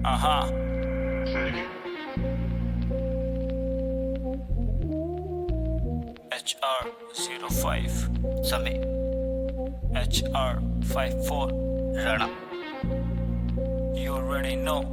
Aha. HR05 Sami HR54 Rana. You already know.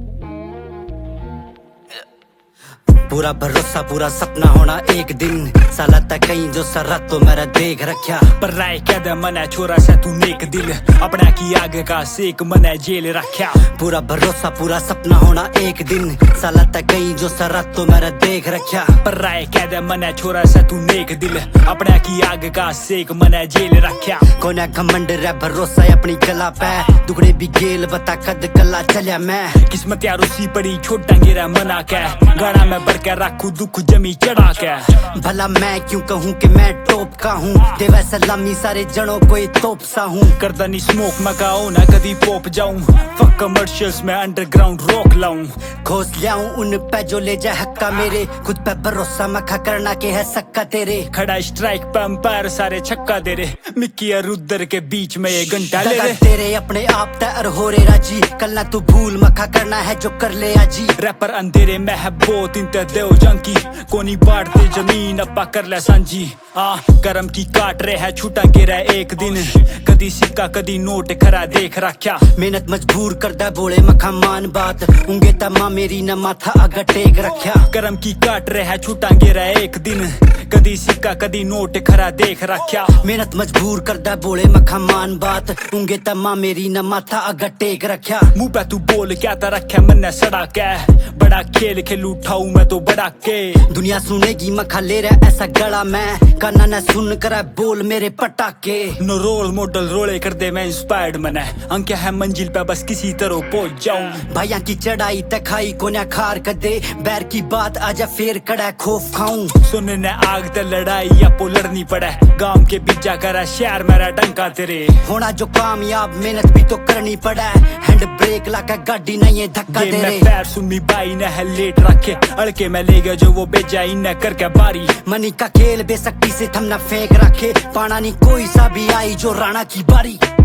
पूरा भरोसा पूरा सपना होना एक दिन साला तक कहीं जो सर तो मेरा देख रखा पर राय कहदा मन है छोरा से तू नेक दिल अपना की आगे का सेक मन है जेल रखा पूरा भरोसा पूरा सपना होना एक दिन साला तक कहीं जो सर तो मेरा देख रखा पर राय कहदा मन है छोरा से तू नेक दिल अपना की आगे का सेक मन है जेल रखा कोना घमंड रे भरोसा अपनी गला पे दुगड़े भी गेल बता कद कला चलिया मैं किस्मत यार उसी पड़ी छोटा गिरा मना के गाना में भर के रखू दुख जमी चढ़ा के भला मैं क्यों कहूँ कि मैं टॉप का हूँ देवा सलामी सारे जड़ों कोई तोप सा हूँ करदा नहीं स्मोक मकाओ ना कदी पॉप जाऊं फक कमर्शियल्स में अंडरग्राउंड रोक लाऊं खोस लियाऊं उन पे जो ले जाए हक्का मेरे खुद पे भरोसा मखा करना के है सक्का तेरे खड़ा स्ट्राइक पे अंपायर सारे छक्का दे रे मिक्की और रुद्र के बीच में ये घंटा ले रे तेरे अपने आप तैयार हो रे राजी कल ना तू भूल मखा करना है जो कर ले आजी रैपर अंधेरे में है बहुत इंते देव जंकी कोनी बांटते जमीन अपा कर ले सांझी करम की काट रहे है छूटा गिरा एक दिन कदी सिक्का कदी नोट खरा देख रखा मेहनत मजबूर करदा बोले मखा मान बात उंगे तमा मेरी न माथा आगा टेक रखा करम की काट रहे है छूटा गिरा एक दिन कदी सिक्का कदी नोट खरा देख रखा मेहनत मजबूर करदा बोले मखा मान बात उंगे तमा मेरी न माथा आगा टेक रखा मुंह पे तू बोल क्या ता रखा मन सड़ा के बड़ा खेल खेलू उठाऊ मैं तो बड़ा के दुनिया सुनेगी मखा ले रहा ऐसा गला मैं काना न सुन कर बोल मेरे पटाके नो रोल मॉडल रोले कर दे मैं इंस्पायर्ड मन है अंक है मंजिल पे बस किसी तरह पहुंच जाऊं भाइया की चढ़ाई तक खाई कोन्या खार कर दे बैर की बात आजा फेर कड़ा खोफ खाऊं सुनने ने आग ते लड़ाई या पोलर नहीं पड़ा गांव के बीचा करा शहर मेरा डंका तेरे होना जो कामयाब मेहनत भी तो करनी पड़ा हैंड ब्रेक लाकर गाड़ी नहीं है धक्का दे रे पैर सुमी बाई ने है लेट रखे अड़के मैं ले गया जो वो बेचा इन करके बारी मनी का खेल बेसक्ति से थमना फेंक रखे पाना नहीं कोई सा भी आई जो राणा की बारी